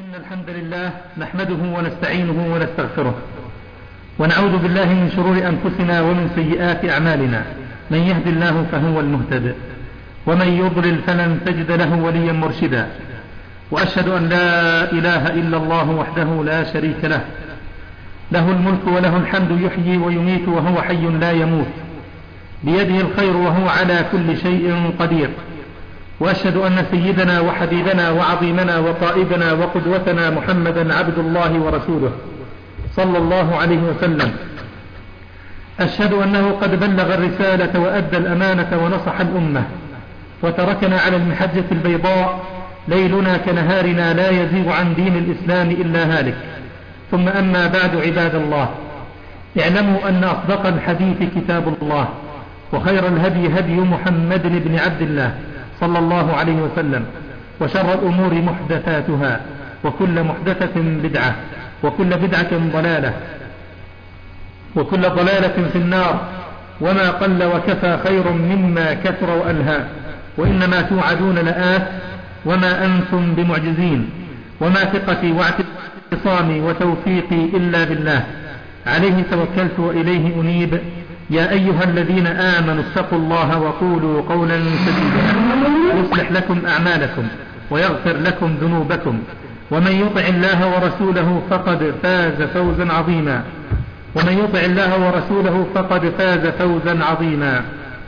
إن الحمد لله نحمده ونستعينه ونستغفره ونعوذ بالله من شرور أنفسنا ومن سيئات أعمالنا. من يهد الله فهو المهتد ومن يضلل فلن تجد له وليا مرشدا. وأشهد أن لا إله إلا الله وحده لا شريك له، له الملك وله الحمد، يحيي ويميت وهو حي لا يموت، بيده الخير وهو على كل شيء قدير. وأشهد أن سيدنا وحبيبنا وعظيمنا وقائدنا وقدوتنا محمدا عبد الله ورسوله صلى الله عليه وسلم. أشهد أنه قد بلغ الرسالة وأدى الأمانة ونصح الأمة وتركنا على المحجة البيضاء، ليلنا كنهارنا لا يزيغ عن دين الإسلام إلا هالك. ثم أما بعد، عباد الله، اعلموا أن أصدق الحديث كتاب الله، وخير الهدي هدي محمد بن عبد الله صلى الله عليه وسلم، وشر الأمور محدثاتها، وكل محدثة بدعة، وكل بدعة ضلالة، وكل ضلالة في النار. وما قل وكفى خير مما كثر وألهى، وإنما توعدون لآت وما أنتم بمعجزين. وما ثقتي واعتصامي وتوفيقي إلا بالله، عليه توكلت وإليه أنيب. يا أيها الذين آمنوا اتقوا الله وقولوا قولا سديدا يصلح لكم أعمالكم ويغفر لكم ذنوبكم، ومن يطع الله ورسوله فقد فاز فوزا عظيما. ومن يطع الله ورسوله فقد فاز فوزا عظيما.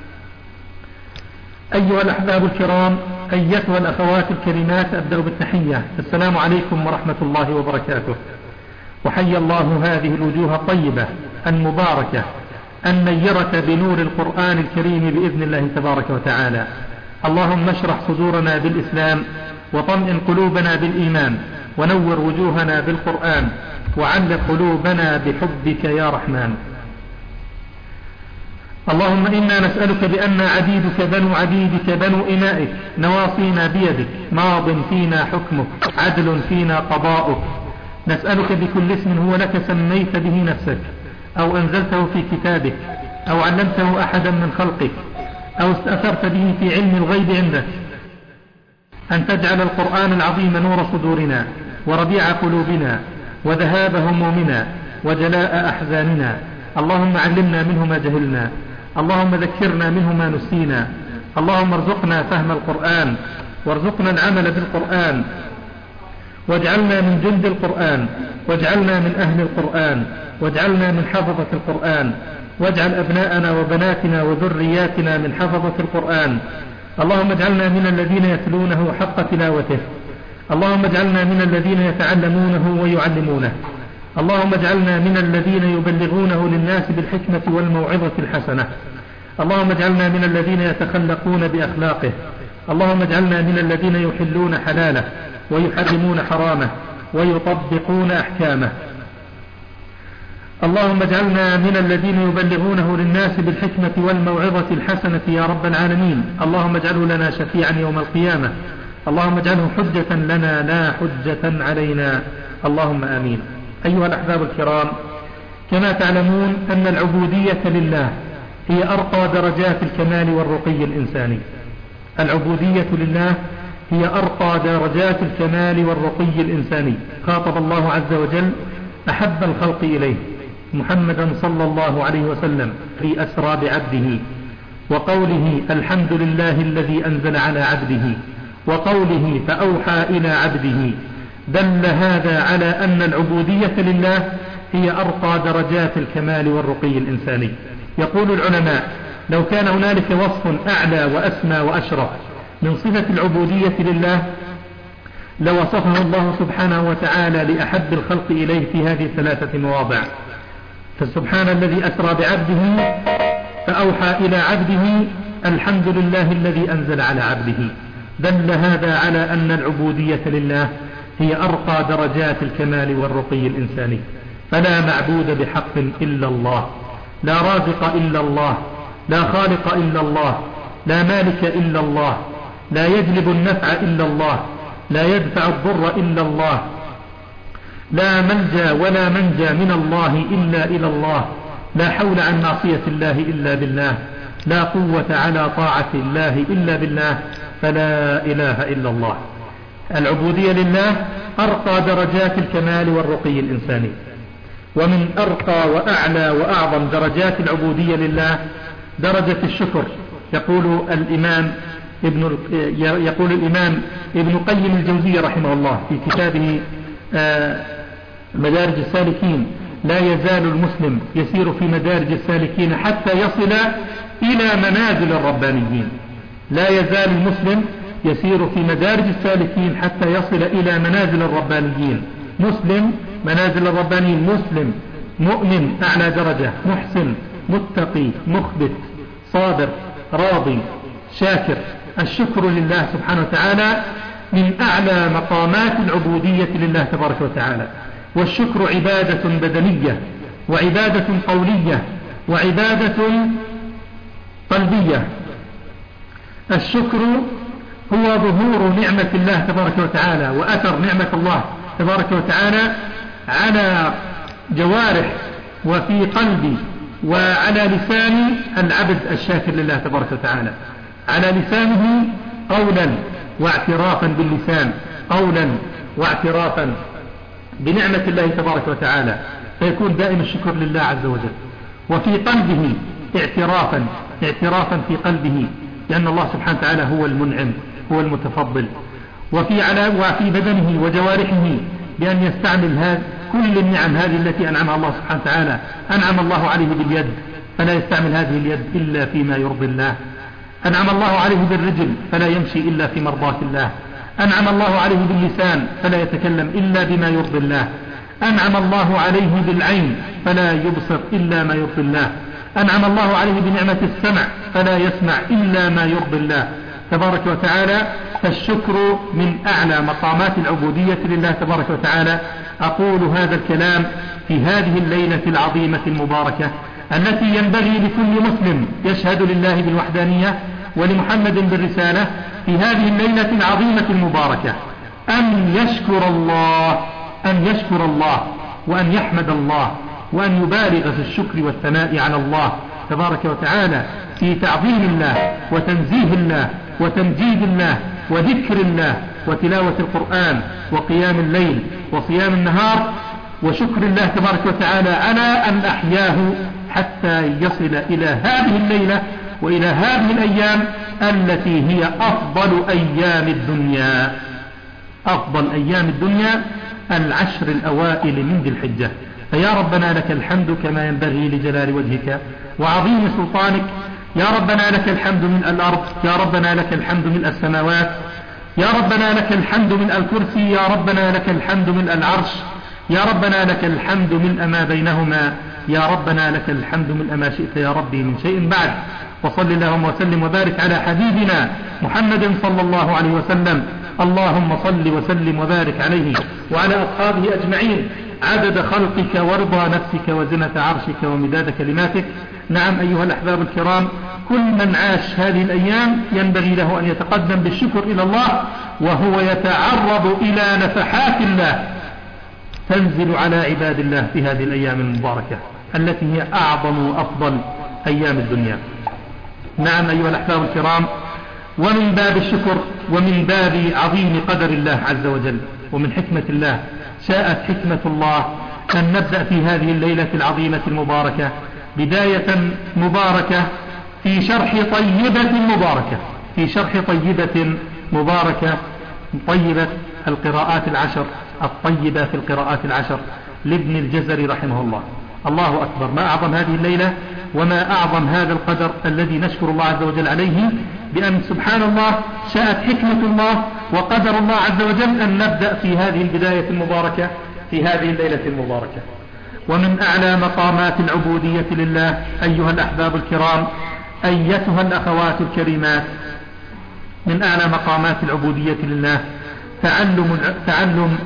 أيها الأحباب الكرام، أيتها الأخوات الكريمات، أبدأ بالتحية. السلام عليكم ورحمة الله وبركاته. وحي الله هذه الوجوه الطيبة المباركة النيرة بنور القرآن الكريم بإذن الله تبارك وتعالى. اللهم اشرح صدورنا بالإسلام، وطمئن قلوبنا بالإيمان، ونور وجوهنا بالقرآن، وعلق قلوبنا بحبك يا رحمن. اللهم إنا نسألك بأن عبيدك بنو عبيدك بنو إمائك، نواصينا بيدك، ماض فينا حكمك، عدل فينا قضاؤك. نسألك بكل اسم هو لك سميت به نفسك، أو أنزلته في كتابك، أو علمته أحدا من خلقك، أو استأثرت به في علم الغيب عندك، أن تجعل القرآن العظيم نور صدورنا، وربيع قلوبنا، وذهاب همومنا، وجلاء أحزاننا. اللهم علمنا منه ما جهلنا، اللهم ذكرنا منه ما نسينا. اللهم ارزقنا فهم القرآن، وارزقنا العمل بالقرآن، واجعلنا من جند القرآن، واجعلنا من أهل القرآن، واجعلنا من حفظة القرآن، واجعل أبناءنا وبناتنا وذرياتنا من حفظة القرآن. اللهم اجعلنا من الذين يتلونه حق تلاوته، اللهم اجعلنا من الذين يتعلمونه ويعلمونه، اللهم اجعلنا من الذين يبلغونه للناس بالحكمة والموعظة الحسنة، اللهم اجعلنا من الذين يتخلقون بأخلاقه، اللهم اجعلنا من الذين يحلون حلاله ويحرمون حرامه ويطبقون أحكامه. اللهم اجعلنا من الذين يبلغونه للناس بالحكمة والموعظة الحسنة يا رب العالمين. اللهم اجعله لنا شفيعا يوم القيامة، اللهم اجعله حجة لنا لا حجة علينا، اللهم آمين. أيها الأحباب الكرام، كما تعلمون أن العبودية لله هي أرقى درجات الكمال والرقي الإنساني. العبودية لله هي أرقى درجات الكمال والرقي الإنساني. خاطب الله عز وجل أحب الخلق إليه محمدا صلى الله عليه وسلم في أسرى بعبده، وقوله الحمد لله الذي أنزل على عبده، وقوله فأوحى إلى عبده. دل هذا على أن العبودية لله هي أرقى درجات الكمال والرقي الإنساني. يقول العلماء: لو كان هنالك وصف أعلى وأسمى وأشرف من صفة العبودية لله لوصفه الله سبحانه وتعالى لأحب الخلق إليه في هذه ثلاثة مواضع. فسبحان الذي أسرى بعبده، فأوحى إلى عبده، الحمد لله الذي أنزل على عبده. دل هذا على أن العبودية لله هي أرقى درجات الكمال والرقي الإنساني. فلا معبود بحق إلا الله، لا رازق إلا الله، لا خالق إلا الله، لا مالك إلا الله، لا يجلب النفع إلا الله، لا يدفع الضر إلا الله، لا ملجأ ولا منجى من الله إلا إلى الله، لا حول عن معصية الله إلا بالله، لا قوة على طاعة الله إلا بالله، فلا إله إلا الله. العبودية لله أرقى درجات الكمال والرقي الإنساني. ومن أرقى وأعلى وأعظم درجات العبودية لله درجة الشكر. يقول الإمام ابن قيم الجوزية رحمه الله في كتابه مدارج السالكين: لا يزال المسلم يسير في مدارج السالكين حتى يصل إلى منازل الربانيين. لا يزال المسلم يسير في مدارج السالكين حتى يصل إلى منازل الربانيين. مسلم منازل الربانيين: مسلم، مؤمن أعلى درجة، محسن، متقي، مخبت، صابر، راضي، شاكر. الشكر لله سبحانه وتعالى من أعلى مقامات العبودية لله تبارك وتعالى. والشكر عبادة بدنية وعبادة قولية وعبادة قلبية. الشكر هو ظهور نعمة الله تبارك وتعالى وأثر نعمة الله تبارك وتعالى على جوارح وفي قلبي وعلى لسان العبد الشاكر لله تبارك وتعالى، على لسانه قولا واعترافا باللسان، قولا واعترافا بنعمة الله تبارك وتعالى، فيكون دائم الشكر لله عز وجل. وفي قلبه اعترافا في قلبه لأن الله سبحانه وتعالى هو المنعم، هو المتفضل. وفي بدنه وجوارحه بأن يستعمل كل النعم هذه التي أنعمها الله سبحانه وتعالى. أنعم الله عليه باليد فلا يستعمل هذه اليد إلا فيما يرضي الله. أنعم الله عليه بالرجل فلا يمشي إلا في مرضاة الله. أنعم الله عليه باللسان فلا يتكلم إلا بما يرضي الله. أنعم الله عليه بالعين فلا يبصر إلا ما يرضي الله. أنعم الله عليه بنعمة السمع فلا يسمع إلا ما يرضي الله تبارك وتعالى. فالشكر من أعلى مقامات العبودية لله تبارك وتعالى. أقول هذا الكلام في هذه الليلة العظيمة المباركة التي ينبغي لكل مسلم يشهد لله بالوحدانية ولمحمد بالرسالة في هذه الليلة العظيمة المباركة أن يشكر الله وأن يحمد الله وأن يبالغ في الشكر والثناء على الله تبارك وتعالى في تعظيم الله وتنزيه الله وتمجيد الله وذكر الله وتلاوة القرآن وقيام الليل وصيام النهار، وشكر الله تبارك وتعالى على أن أحياه حتى يصل إلى هذه الليلة وإلى هذه الأيام التي هي أفضل أيام الدنيا العشر الأوائل من ذي الحجة. فيا ربنا لك الحمد كما ينبغي لجلال وجهك وعظيم سلطانك. يا ربنا لك الحمد من الأرض، يا ربنا لك الحمد من السماوات، يا ربنا لك الحمد من الكرسي، يا ربنا لك الحمد من العرش، يا ربنا لك الحمد من ما بينهما، يا ربنا لك الحمد من ما شئت يا ربي من شيء بعد. وصل اللهم وسلم وبارك على حبيبنا محمد صلى الله عليه وسلم. اللهم صل وسلم وبارك عليه وعلى أصحابه أجمعين عدد خلقك ورضا نفسك وزنة عرشك ومداد كلماتك. نعم أيها الأحباب الكرام، كل من عاش هذه الأيام ينبغي له أن يتقدم بالشكر إلى الله وهو يتعرض إلى نفحات الله تنزل على عباد الله في هذه الأيام المباركة التي هي أعظم وأفضل أيام الدنيا. نعم أيها الأحباب الكرام، ومن باب الشكر ومن باب عظيم قدر الله عز وجل ومن حكمة الله شاءت حكمة الله أن نبدأ في هذه الليلة العظيمة المباركة بداية مباركة في شرح طيبة مباركة طيبة القراءات العشر الطيبة في القراءات العشر لابن الجزري رحمه الله. الله أكبر، ما أعظم هذه الليلة وما أعظم هذا القدر الذي نشكر الله عز وجل عليه بأن سبحان الله شاءت حكمة الله وقدر الله عز وجل أن نبدأ في هذه البداية المباركة في هذه الليلة المباركة. ومن أعلى مقامات العبودية لله أيها الأحباب الكرام أيتها الأخوات الكريمات، من أعلى مقامات العبودية لله تعلم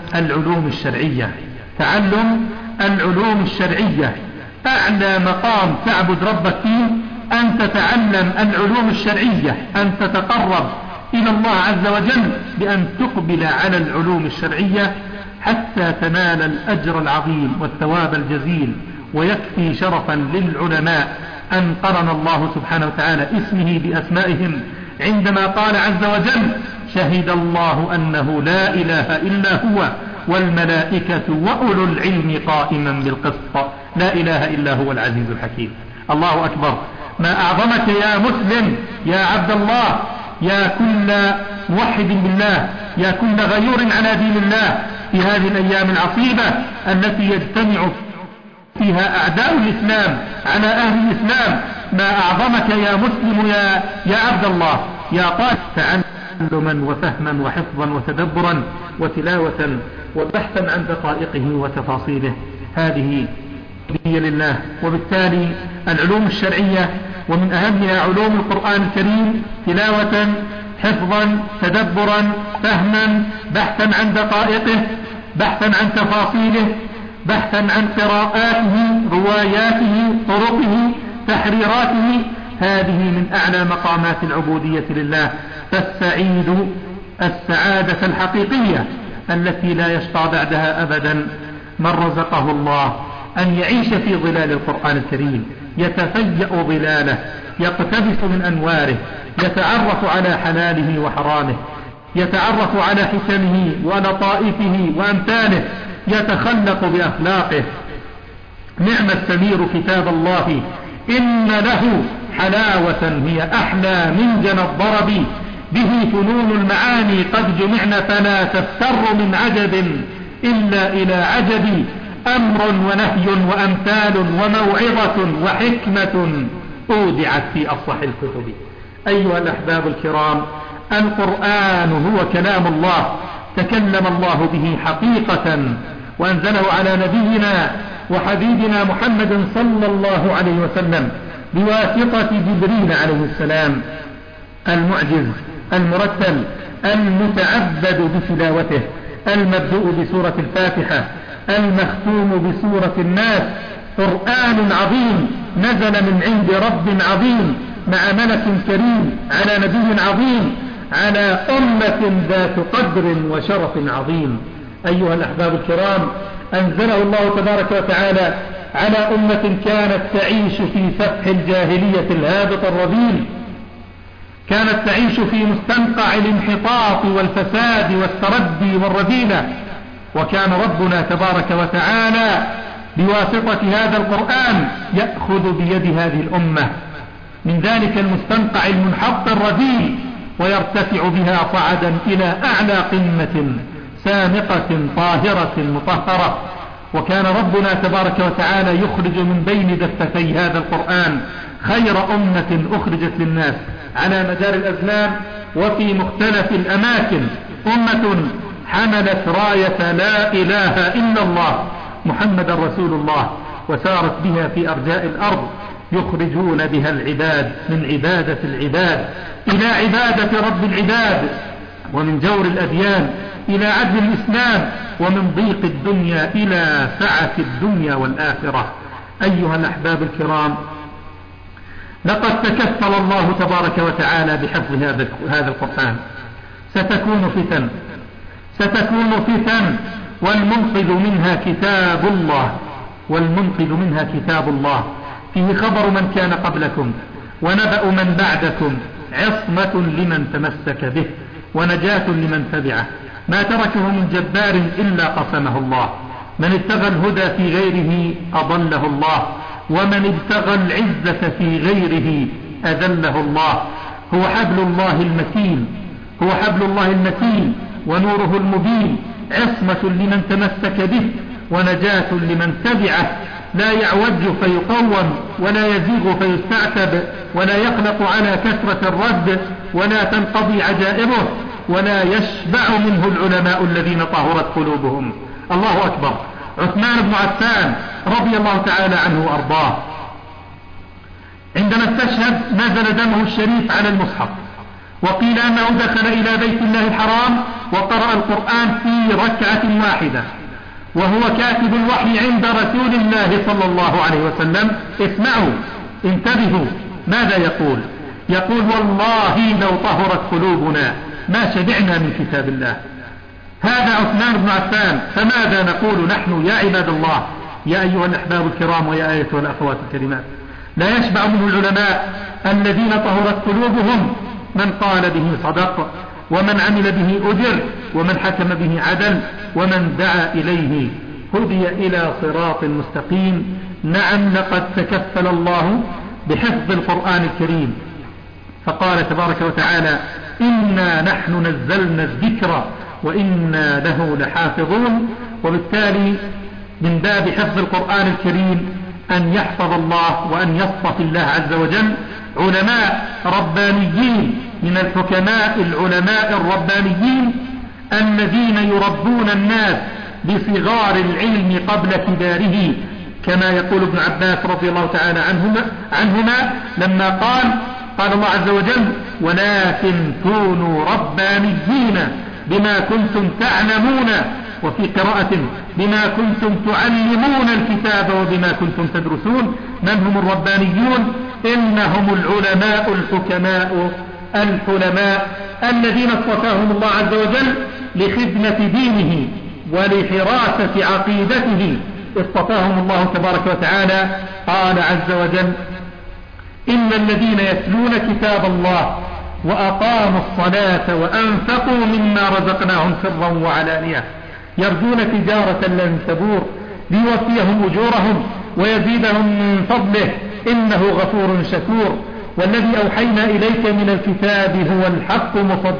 العلوم الشرعية. أعلى مقام تعبد ربك فيه أن تتعلم العلوم الشرعية، أن تتقرب إلى الله عز وجل بأن تقبل على العلوم الشرعية حتى تنال الأجر العظيم والثواب الجزيل. ويكفي شرفا للعلماء أن قرن الله سبحانه وتعالى اسمه بأسمائهم عندما قال عز وجل: شهد الله أنه لا إله إلا هو والملائكة وأولو العلم قائما بالقسط لا إله إلا هو العزيز الحكيم. الله أكبر. ما أعظمك يا مسلم، يا عبد الله، يا كل موحد بالله، يا كل غيور على دين الله في هذه الأيام العصيبة التي يجتمع فيها أعداء الإسلام على أهل الإسلام. ما أعظمك يا مسلم يا عبد الله، يا طالب تعلما وفهما وحفظا وتدبرا وتلاوة وبحثا عن دقائقه وتفاصيله. هذه هي لله. وبالتالي العلوم الشرعية ومن أهمها علوم القرآن الكريم تلاوة، حفظا، تدبرا، فهما، بحثا عن دقائقه، بحثا عن تفاصيله، بحثا عن قراءاته، رواياته، طرقه، تحريراته. هذه من أعلى مقامات العبودية لله. فالسعيد السعادة الحقيقية التي لا يشقى بعدها أبدا من رزقه الله أن يعيش في ظلال القرآن الكريم، يتفيأ ظلاله، يقتبس من أنواره، يتعرف على حلاله وحرامه، يتعرف على حكمه ولطائفه وأمثاله، يتخلق بأخلاقه. نعم السمير كتاب الله، إن له حلاوة هي أحلى من جنى الضرب، به فنون المعاني قد جمعن فلا تفتر من عجب إلا إلى عجب. أمر ونهي وأمثال وموعظة وحكمة أودعت في أفصح الكتب. أيها الأحباب الكرام، القرآن هو كلام الله، تكلم الله به حقيقة وأنزله على نبينا وحبيبنا محمد صلى الله عليه وسلم بواسطة جبريل عليه السلام، المعجز المرتل المتعبد بتلاوته، المبدوء بسورة الفاتحة، المختوم بسورة الناس. قرآن عظيم نزل من عند رب عظيم مع ملك كريم على نبي عظيم على أمة ذات قدر وشرف عظيم. أيها الأحباب الكرام، أنزله الله تبارك وتعالى على أمة كانت تعيش في سفح الجاهلية الهابط الرذيل، كانت تعيش في مستنقع الانحطاط والفساد والتردي والرذيلة. وكان ربنا تبارك وتعالى بواسطة هذا القرآن يأخذ بيد هذه الأمة من ذلك المستنقع المنحط الرذيل ويرتفع بها صعدا إلى أعلى قمة سامقة طاهرة مطهرة. وكان ربنا تبارك وتعالى يخرج من بين دفتي هذا القرآن خير أمة أخرجت للناس على مدار الأزمان وفي مختلف الأماكن، أمة حملت راية لا إله إلا الله محمد رسول الله، وسارت بها في أرجاء الأرض يخرجون بها العباد من عبادة العباد إلى عبادة رب العباد، ومن جور الأديان إلى عدل الإسلام، ومن ضيق الدنيا إلى سعة الدنيا والآخرة. أيها الأحباب الكرام، لقد تكفل الله تبارك وتعالى بحفظ هذا القرآن. ستكون فتن والمنقذ منها كتاب الله، والمنقذ منها كتاب الله فيه خبر من كان قبلكم ونبأ من بعدكم، عصمة لمن تمسك به ونجاة لمن تبعه. ما تركه من جبار إلا قسمه الله، من ابتغى الهدى في غيره أضله الله، ومن ابتغى العزة في غيره أذله الله. هو حبل الله المتين ونوره المبين، عصمة لمن تمسك به ونجاة لمن تبعه. لا يعوج فيقوم ولا يزيغ فيستعتب ولا يخلق على كثرة الرد ولا تنقضي عجائبه ولا يشبع منه العلماء الذين طهرت قلوبهم. الله أكبر. عثمان بن عفان رضي الله تعالى عنه وأرضاه عندما استشهد نزل دمه الشريف على المصحف، وقيل أنه دخل إلى بيت الله الحرام وقرأ القرآن في ركعة واحدة وهو كاتب الوحي عند رسول الله صلى الله عليه وسلم. اسمعوا، انتبهوا، ماذا يقول؟ يقول: والله لو طهرت قلوبنا ما شبعنا من كتاب الله. هذا عثمان بن عفان. فماذا نقول نحن يا عباد الله، يا أيها الأحباب الكرام ويا أيتها الأخوات الكريمات؟ لا يشبع منه العلماء الذين طهرت قلوبهم. من قال به صدق، ومن عمل به أجر، ومن حكم به عدل، ومن دعا إليه هدي إلى صراط مستقيم. نعم، لقد تكفل الله بحفظ القرآن الكريم، فقال تبارك وتعالى: إنا نحن نزلنا الذكر وإنا له لحافظون. وبالتالي من باب حفظ القرآن الكريم أن يحفظ الله وأن يصطفي الله عز وجل علماء ربانيين من الحكماء العلماء الربانيين الذين يربون الناس بصغار العلم قبل كباره، كما يقول ابن عباس رضي الله تعالى عنهما لما قال الله عز وجل: ولكن كونوا ربانيين بما كنتم تعلمون، وفي قراءة بما كنتم تعلمون الكتاب وبما كنتم تدرسون. من هم الربانيون؟ إنهم العلماء الحكماء الحلماء الذين اصطفاهم الله عز وجل لخدمة دينه ولحراسة عقيدته، اصطفاهم الله تبارك وتعالى. قال عز وجل: إن الذين يتلون كتاب الله وأقاموا الصلاة وأنفقوا مما رزقناهم سرا وعلانية يرجون تجارة لن تبور ليوفيهم أجورهم ويزيدهم من فضله إنه غفور شكور. والذي أوحينا إليك من الكتاب هو الحق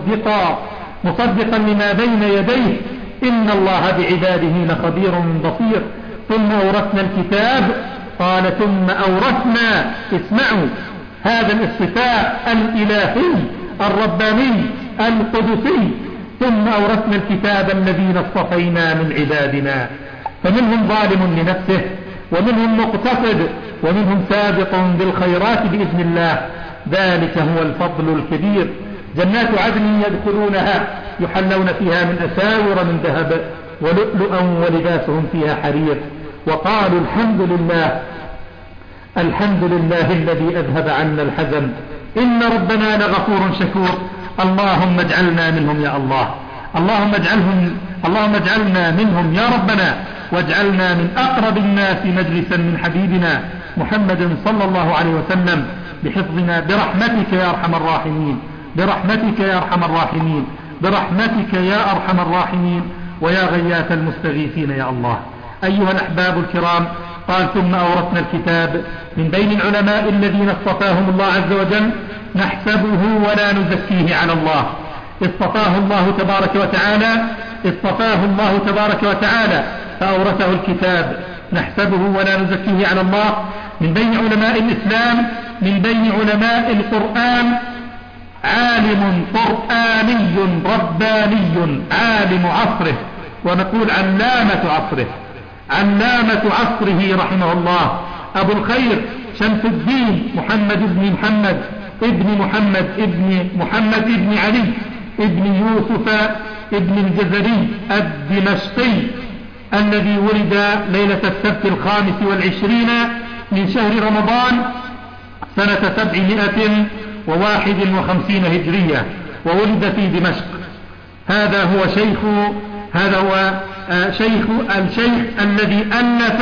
مصدقا لما بين يديه إن الله بعباده لخبير بصير. ثم أورثنا الكتاب، قال ثم أورثنا، اسمعوا هذا الاصطفاء الإلهي الرباني القدسي، ثم أورثنا الكتاب الذين اصطفينا من عبادنا، فمنهم ظالم لنفسه ومنهم مقتصد ومنهم سابق بالخيرات بإذن الله، ذلك هو الفضل الكبير. جنات عدن يدخلونها يحلون فيها من أساور من ذهب ولؤلؤا ولباسهم فيها حرير. وقالوا الحمد لله الذي أذهب عنا الحزن إن ربنا لغفور شكور. اللهم اجعلنا منهم يا الله، اللهم اجعلنا منهم يا ربنا، واجعلنا من أقرب الناس مجلسا من حبيبنا محمد صلى الله عليه وسلم بحفظنا برحمتك يا أرحم الراحمين، برحمتك يا أرحم الراحمين، برحمتك يا أرحم الراحمين، ويا غياث المستغيثين يا الله. أيها الأحباب الكرام، قال ثم أورثنا الكتاب من بين العلماء الذين اصطفاهم الله عز وجل نحسبه ولا نزكيه على الله. اصطفاه الله تبارك وتعالى فأورثه الكتاب نحسبه ولا نزكيه على الله. من بين علماء الإسلام، من بين علماء القرآن، عالم قرآني رباني عالم عصره، ونقول علامة عصره رحمه الله، أبو الخير شمس الدين محمد بن محمد ابن علي ابن يوسف ابن الجزري الدمشقي، الذي ولد ليلة السبت 25 من شهر رمضان سنة 751 هجرية، وولد في دمشق. هذا هو الشيخ الذي ألف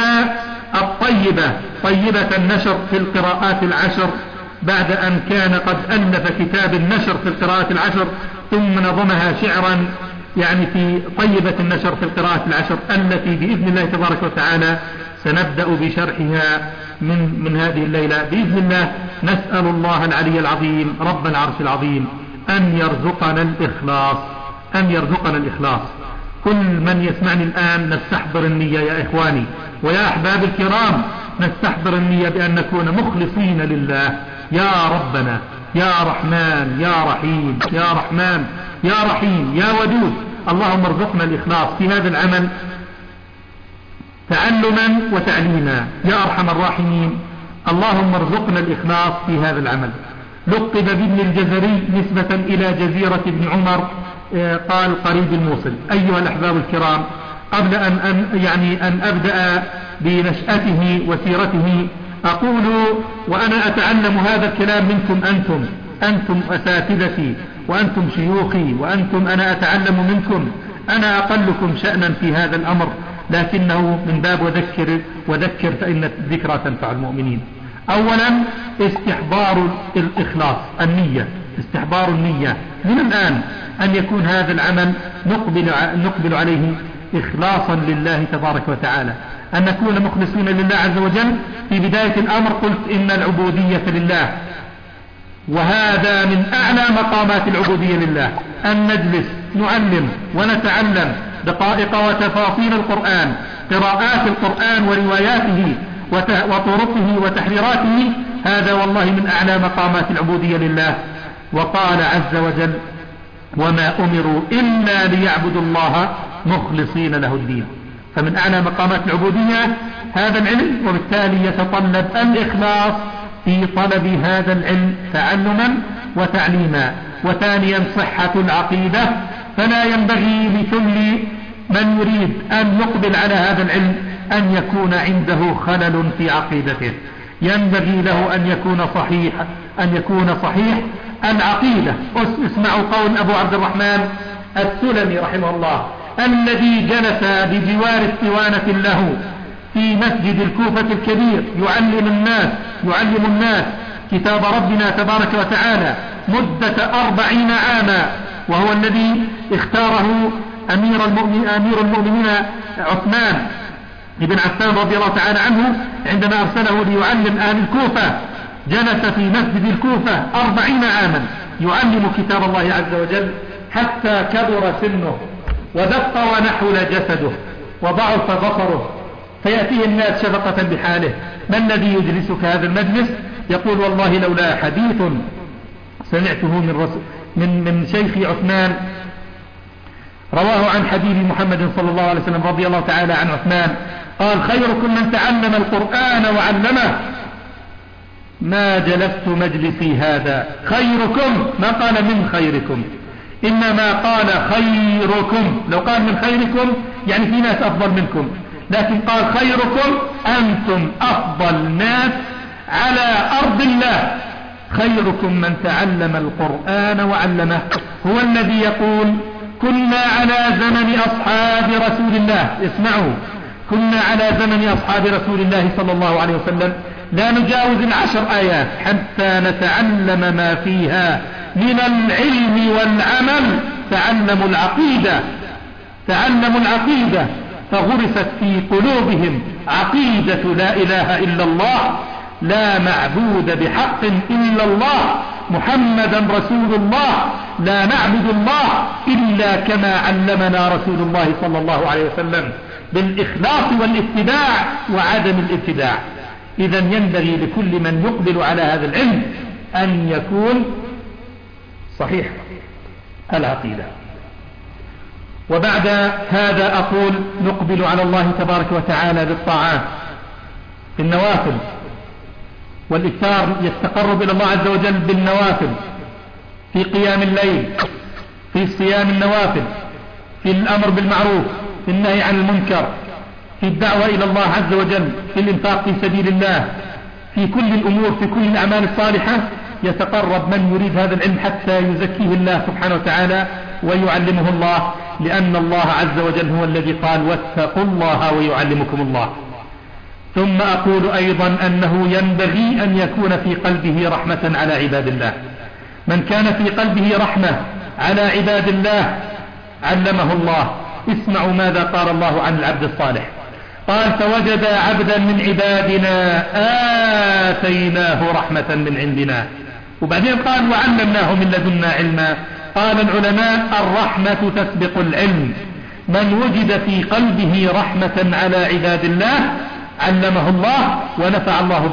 طيبة النشر في القراءات العشر، بعد أن كان قد ألف كتاب النشر في القراءات العشر ثم نظمها شعرا، يعني في طيبة النشر في القراءات العشر التي بإذن الله تبارك وتعالى سنبدأ بشرحها من هذه الليلة بإذن الله. نسأل الله العلي العظيم رب العرش العظيم أن يرزقنا الإخلاص. كل من يسمعني الآن نستحضر النية يا إخواني ويا أحباب الكرام، نستحضر النية بأن نكون مخلصين لله. يا ربنا يا رحمن يا رحيم، يا رحمن يا رحيم يا ودود، اللهم ارزقنا الإخلاص في هذا العمل تعلما وتعليما يا أرحم الراحمين. اللهم ارزقنا الإخلاص في هذا العمل. لقب بابن الجزري نسبة إلى جزيرة ابن عمر، قال قريب الموصل. أيها الأحباب الكرام، قبل أن أبدأ بنشأته وسيرته، أقول وأنا أتعلم هذا الكلام منكم أنتم أساتذتي وأنتم شيوخي أنا أتعلم منكم، أنا أقلكم شأنا في هذا الأمر، لكنه من باب وذكر فإن الذكرى تنفع المؤمنين. أولا استحضار الإخلاص، استحضار النية من الآن. أن يكون هذا العمل نقبل عليه إخلاصا لله تبارك وتعالى، أن نكون مخلصين لله عز وجل. في بداية الأمر قلت إن العبودية لله، وهذا من أعلى مقامات العبودية لله، أن نجلس نعلم ونتعلم دقائق وتفاصيل القرآن، قراءات القرآن ورواياته وطرقه وتحريراته، هذا والله من أعلى مقامات العبودية لله. وقال عز وجل: وما أمروا إلا ليعبدوا الله مخلصين له الدين. فمن أعلى مقامات العبودية هذا العلم، وبالتالي يتطلب الإخلاص في طلب هذا العلم تعلما وتعليما. وثانيا صحة العقيدة، فلا ينبغي لكل من يريد أن يقبل على هذا العلم أن يكون عنده خلل في عقيدته، ينبغي له أن يكون صحيح العقيدة. اسمعوا قول أبو عبد الرحمن السلمي رحمه الله، الذي جلس بجوار اسطوانة له في مسجد الكوفة الكبير يعلم الناس كتاب ربنا تبارك وتعالى مدة 40 عاما، وهو الذي اختاره أمير المؤمنين عثمان بن عفان رضي الله تعالى عنه عندما أرسله ليعلم أهل الكوفة. جلس في مسجد الكوفة 40 عاما يعلم كتاب الله عز وجل، حتى كبر سنه ودق ونحل جسده وضعف بصره، فيأتيه الناس شفقة بحاله: ما الذي يجلسك هذا المجلس؟ يقول: والله لولا حديث سمعته من شيخ عثمان، رواه عن حبيب محمد صلى الله عليه وسلم رضي الله تعالى عن عثمان، قال: خيركم من تعلم القرآن وعلمه. ما جلست مجلسي هذا. خيركم، ما قال من خيركم، إنما قال خيركم. لو قال من خيركم يعني في ناس أفضل منكم، لكن قال خيركم، أنتم أفضل ناس على أرض الله. خيركم من تعلم القرآن وعلمه. هو الذي يقول: كنا على زمن أصحاب رسول الله، اسمعوا، كنا على زمن أصحاب رسول الله صلى الله عليه وسلم لا نجاوز 10 آيات حتى نتعلم ما فيها من العلم والعمل. تعلموا العقيدة فغرست في قلوبهم عقيدة لا إله إلا الله، لا معبود بحق إلا الله، محمدا رسول الله، لا نعبد الله إلا كما علمنا رسول الله صلى الله عليه وسلم، بالإخلاص والاتباع وعدم الابتداع. إذا ينبغي لكل من يقبل على هذا العلم أن يكون صحيح العقيدة. وبعد هذا أقول: نقبل على الله تبارك وتعالى بالطاعات، بالنوافل، والإكثار يتقرب إلى الله عز وجل بالنوافل، في قيام الليل، في صيام النوافل، في الأمر بالمعروف، في النهي عن المنكر، في الدعوة إلى الله عز وجل، في الإنفاق في سبيل الله، في كل الأمور، في كل الأعمال الصالحة. يتقرب من يريد هذا العلم حتى يزكيه الله سبحانه وتعالى ويعلمه الله، لأن الله عز وجل هو الذي قال: واتقوا الله ويعلمكم الله. ثم أقول أيضا أنه ينبغي أن يكون في قلبه رحمة على عباد الله. من كان في قلبه رحمة على عباد الله علمه الله. اسمعوا ماذا قال الله عن العبد الصالح، قال: فوجد عبدا من عبادنا آتيناه رحمة من عندنا. وبعدين قال: وعلمناه من لدنا علما. قال العلماء: الرحمة تسبق العلم. من وجد في قلبه رحمة على عباد الله علمه الله ونفع الله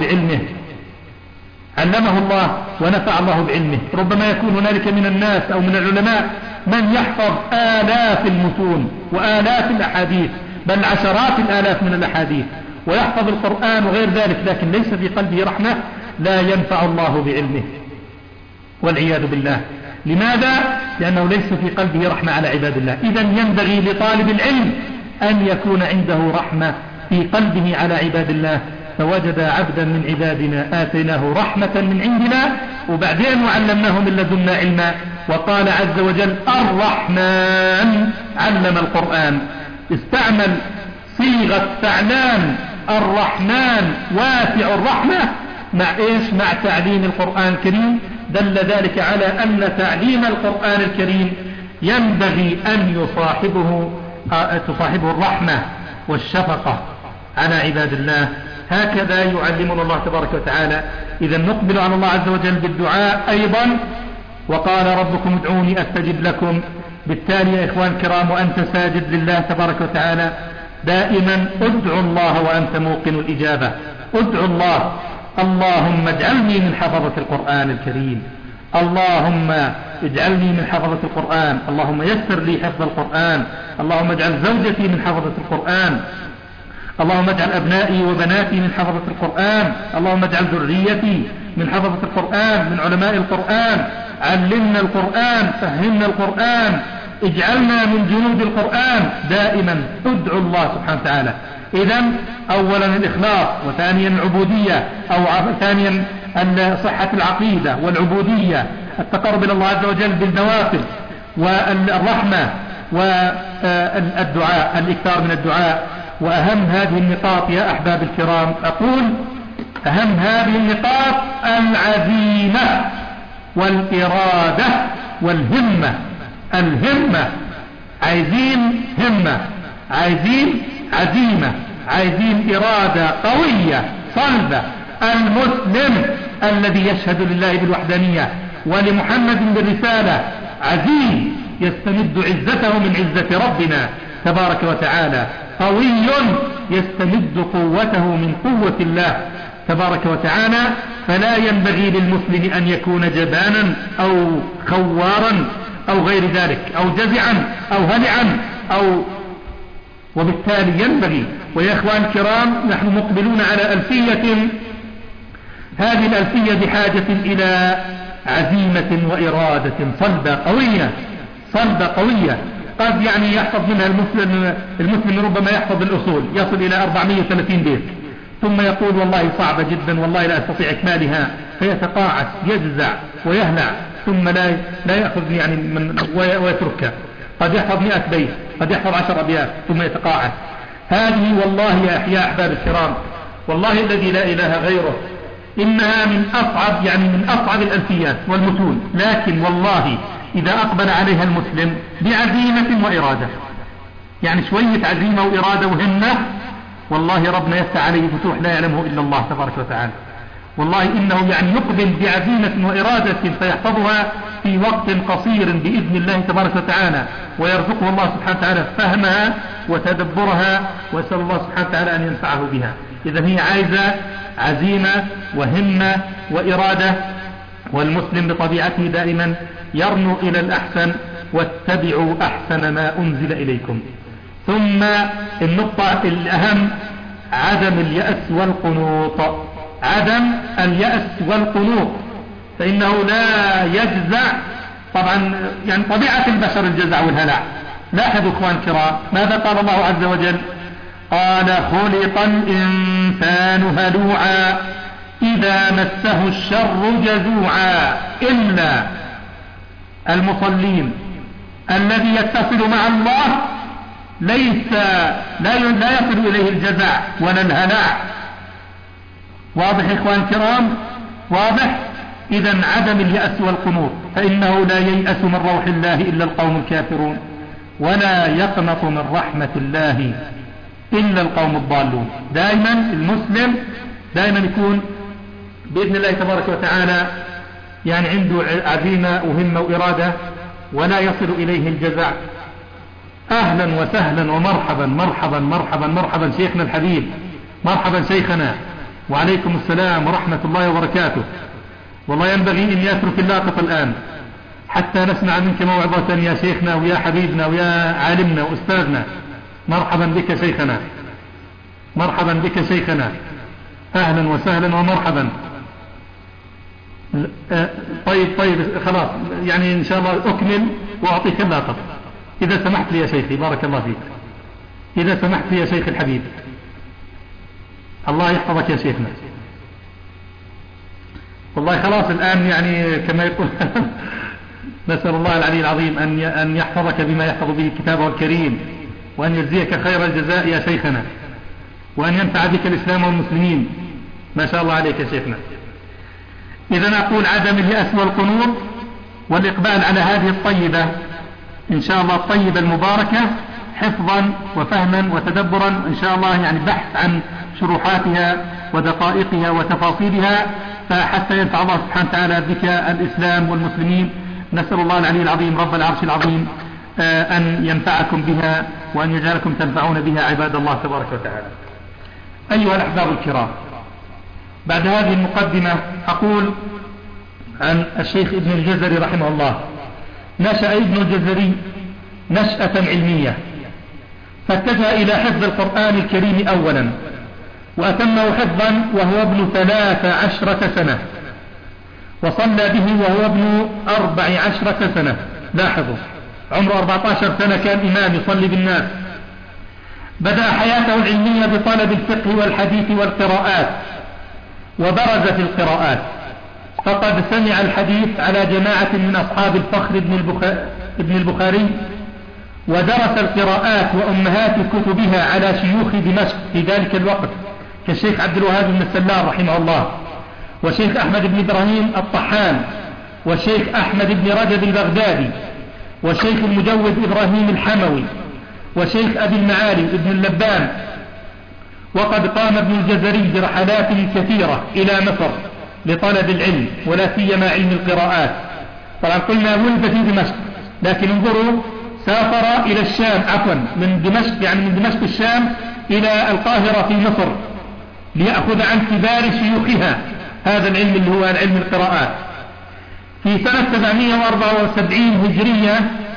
بعلمه. ربما يكون هنالك من الناس أو من العلماء من يحفظ آلاف المتون وآلاف الأحاديث، بل عشرات الآلاف من الأحاديث، ويحفظ القرآن وغير ذلك، لكن ليس في قلبه رحمة، لا ينفع الله بعلمه والعياذ بالله. لماذا؟ لأنه ليس في قلبه رحمة على عباد الله. إذا ينبغي لطالب العلم أن يكون عنده رحمة في قلبه على عباد الله. فوجد عبدا من عبادنا آتيناه رحمة من عندنا، وبعدين وعلمناه من لدنا علما. وقال عز وجل: الرحمن علم القرآن. استعمل صيغة فعلان، الرحمن واسع الرحمة، مع إيش؟ مع تعليم القرآن الكريم. دل ذلك على أن تعليم القرآن الكريم ينبغي أن تصاحبه الرحمة والشفقة على عباد الله. هكذا يعلمنا الله تبارك وتعالى. إذا نقبل على الله عز وجل بالدعاء أيضا، وقال ربكم ادعوني أستجب لكم. بالتالي يا إخوان الكرام، وأنت ساجد لله تبارك وتعالى دائما ادعو الله وأنت موقن الإجابة. ادعو الله: اللهم اجعلني من حفظة القرآن الكريم، اللهم اجعلني من حفظة القرآن، اللهم يسر لي حفظ القرآن، اللهم اجعل زوجتي من حفظة القرآن، اللهم اجعل أبنائي وبناتي من حفظة القرآن، اللهم اجعل ذريتي من حفظة القرآن، من علماء القرآن. علمنا القرآن، فهمنا القرآن، اجعلنا من جنود القرآن. دائما ادعو الله سبحانه وتعالى. إذن أولا الإخلاص، وثانيا العبودية، أو ثانيا صحة العقيدة والعبودية، التقرب إلى الله عز وجل بالنوافل، والرحمة، والدعاء، الإكثار من الدعاء. وأهم هذه النقاط يا أحباب الكرام، أقول أهم هذه النقاط العزيمة والإرادة والهمة. الهمة، عايزين همة، عايزين عزيمة، عايزين إرادة قوية صلبة. المسلم الذي يشهد لله بالوحدانية ولمحمد بالرسالة عزيم، يستمد عزته من عزة ربنا تبارك وتعالى، قوي يستمد قوته من قوة الله تبارك وتعالى. فلا ينبغي للمسلم أن يكون جبانا أو خوارا أو غير ذلك، أو جزعا أو هلعا وبالتالي ينبغي. ويا إخوان الكرام، نحن مقبلون على ألفية، هذه الألفية بحاجة إلى عزيمة وإرادة صلبة قوية، صلبة قوية. قد يعني يحفظ منها المسلم ربما يحفظ الأصول يصل إلى 430 بيت، ثم يقول والله صعبة جدا، والله لا أستطيع إكمالها، فيتقاعس يجزع ويهلع، ثم لا يأخذ يعني ويتركها. قد يحفظ 100 بيت، قد يحفظ 10 أبيات، ثم يتقاعس. هذه والله يا أحباب الكرام، والله الذي لا إله غيره، إنها من أصعب الألفيات والمتون. لكن والله إذا أقبل عليها المسلم بعزيمة وإرادة، يعني شوية عزيمة وإرادة وهمة، والله ربنا يفتح عليه فتوح لا يعلمه إلا الله تبارك وتعالى. والله إنه يعني يقبل بعزيمة وإرادة فيحفظها في وقت قصير بإذن الله تبارك وتعالى، ويرزقه الله سبحانه وتعالى فهمها وتدبرها، وأسأل الله سبحانه وتعالى أن ينفعه بها. إذا هي عايزة عزيمة وهمة وإرادة، والمسلم بطبيعته دائما يرنو إلى الأحسن: واتبعوا أحسن ما أنزل إليكم. ثم النقطة الأهم عدم اليأس والقنوط. عدم اليأس والقنوط، فإنه لا يجزع. طبعا يعني طبيعة البشر الجزع والهلع. لاحظوا إخوان الكرام ماذا قال الله عز وجل: قال خلق الإنسان هلوعا إذا مسه الشر جزوعا إلا المصلين الذي يتصل مع الله لا يصل إليه الجزع ولا الهلع. واضح إخوان الكرام؟ واضح. إذا عدم اليأس والقنوط، فإنه لا ييأس من روح الله إلا القوم الكافرون، ولا يقنط من رحمة الله إلا القوم الضالون. دائما المسلم دائما يكون بإذن الله تبارك وتعالى يعني عنده عزيمة وهمة وإرادة، ولا يصل إليه الجزع. أهلا وسهلا ومرحبا مرحبا مرحبا مرحبا شيخنا الحبيب، مرحبا شيخنا، وعليكم السلام ورحمة الله وبركاته. والله ينبغي أن يترك اللاقط الآن حتى نسمع منك موعظة يا شيخنا ويا حبيبنا ويا عالمنا وأستاذنا. مرحبا بك شيخنا، مرحبا بك شيخنا، أهلا وسهلا ومرحبا. طيب خلاص، يعني إن شاء الله أكمل وأعطيك اللاقط إذا سمحت لي يا شيخي، بارك الله فيك، إذا سمحت لي يا شيخ الحبيب. الله يحفظك يا شيخنا. والله خلاص الآن يعني كما يقول نسأل الله العلي العظيم أن يحفظك بما يحفظ به كتابه الكريم، وأن يجزيك خير الجزاء يا شيخنا، وأن ينفع بك الإسلام والمسلمين. ما شاء الله عليك يا شيخنا. إذا أقول عدم اليأس والقنوط والإقبال على هذه الطيبة إن شاء الله الطيبة المباركة حفظا وفهما وتدبرا، إن شاء الله يعني بحث عن شروحاتها ودقائقها وتفاصيلها، فحتى ينفع الله سبحانه وتعالى بك الإسلام والمسلمين. نسأل الله العلي العظيم رب العرش العظيم أن ينفعكم بها وأن يجعلكم تنفعون بها عباد الله تبارك وتعالى. أيها الأحباب الكرام، بعد هذه المقدمة أقول عن الشيخ ابن الجزري رحمه الله: نشأ ابن الجزري نشأة علمية، فاتجه إلى حفظ القرآن الكريم أولا، وأتمه حفظا وهو ابن 13 سنة، وصلى به وهو ابن 14 سنة. لاحظوا عمره 14 سنة كان إمام يصلي بالناس. بدأ حياته العلمية بطلب الفقه والحديث والقراءات، وبرز في القراءات، فقد سمع الحديث على جماعة من أصحاب الفخر ابن البخاري، ودرس القراءات وأمهات كتبها على شيوخ دمشق في ذلك الوقت كالشيخ عبد الوهاب بن السلام رحمه الله، وشيخ أحمد بن إبراهيم الطحان، وشيخ أحمد بن رجب البغدادي، وشيخ المجود إبراهيم الحموي، وشيخ أبي المعالي ابن اللبان. وقد قام ابن الجزري برحلات كثيرة إلى مصر لطلب العلم، ولا سيما علم القراءات. طبعا قلنا ولد في دمشق، لكن انظروا سافر إلى الشام، عفوا من دمشق، يعني من دمشق الشام إلى القاهرة في مصر، ليأخذ عن كبار شيوخها هذا العلم اللي هو علم القراءات. في سنة 774 هجرية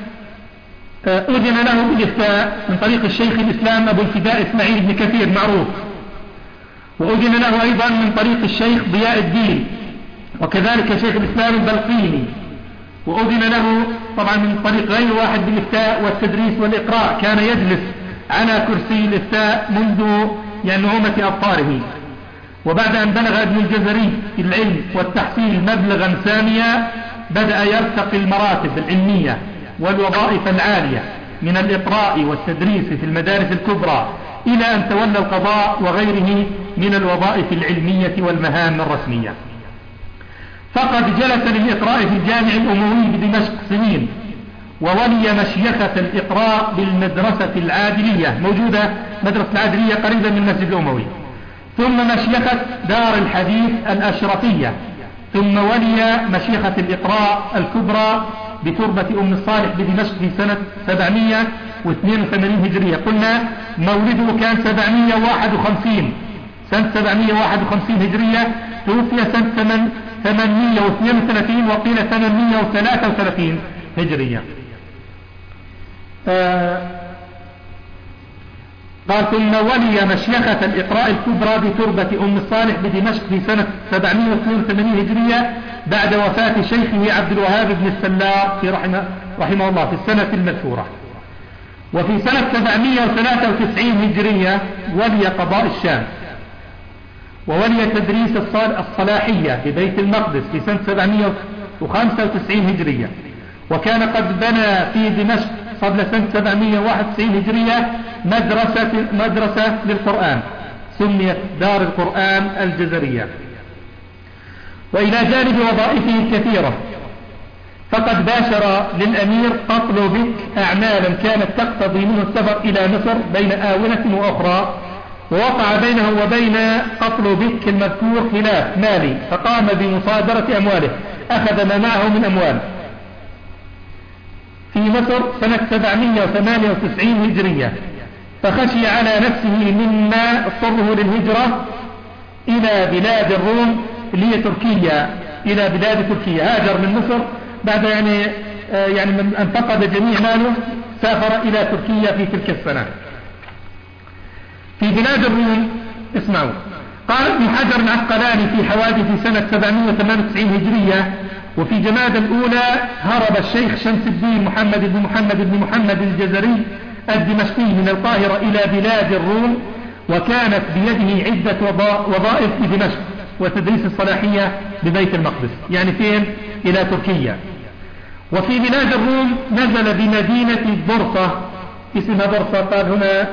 أذن له بالإفتاء من طريق الشيخ الإسلام أبو الفداء إسماعيل بن كثير معروف، وأذن له أيضا من طريق الشيخ ضياء الدين، وكذلك شيخ الإسلام البلقيني، وأذن له طبعا من طريق غير واحد بالإفتاء والتدريس والإقراء. كان يجلس على كرسي الإفتاء منذ نعومة أبطاره. وبعد أن بلغ ابن الجزري العلم والتحصيل مبلغا ساميا، بدأ يرتقي المراتب العلمية والوظائف العالية من الإقراء والتدريس في المدارس الكبرى، إلى أن تولى القضاء وغيره من الوظائف العلمية والمهام الرسمية. فقد جلس للإقراء في الجامع الأموي بدمشق سنين، وولي مشيخة الإقراء بالمدرسة العادلية، موجودة مدرسة العادلية قريبا من المسجد الأموي، ثم مشيخة دار الحديث الأشرفية، ثم ولي مشيخة الإقراء الكبرى بتربة أم الصالح بدمشق في سنة 782 هجرية. قلنا مولده كان 751 سنة 751 هجرية، توفي سنة 832 وقيل 833 هجرية. قال: ثم ولي مشيخة الإقراء الكبرى بتربة أم الصالح بدمشق في سنة 782 هجرية بعد وفاة شيخه عبد الوهاب بن السلام رحمه الله في السنة المذكورة. وفي سنة 793 هجرية ولي قضاء الشام، وولي تدريس الصلاحية في بيت المقدس في سنة 795 هجرية. وكان قد بنى في دمشق قبل سنة 791 هجرية مدرسة للقرآن سميت دار القرآن الجزرية. وإلى جانب وظائفه الكثيرة، فقد باشر للأمير قتل بك أعمالا كانت تقتضي منه السفر إلى مصر بين آونة وأخرى، ووقع بينه وبين قتل بك المذكور خلاف مالي، فقام بمصادرة أمواله، أخذ ما معه من أموال في مصر سنة 798 هجرية، فخشي على نفسه مما اضطره للهجرة إلى بلاد الروم اللي هي تركيا، إلى بلاد تركيا. هاجر من مصر بعد يعني من أن فقد جميع ماله، سافر إلى تركيا في تلك السنة. في بلاد الروم اسمعوا، قال ابن حجر العسقلاني في حوادث سنة 798 هجرية: وفي جماد الأولى هرب الشيخ شمس الدين محمد بن محمد الجزري الدمشقي من القاهرة إلى بلاد الروم، وكانت بيده عدة وظائف في دمشق وتدريس الصلاحية ببيت المقدس، يعني فين؟ إلى تركيا. وفي بلاد الروم نزل بمدينة برصة، اسمها برصة، قال هنا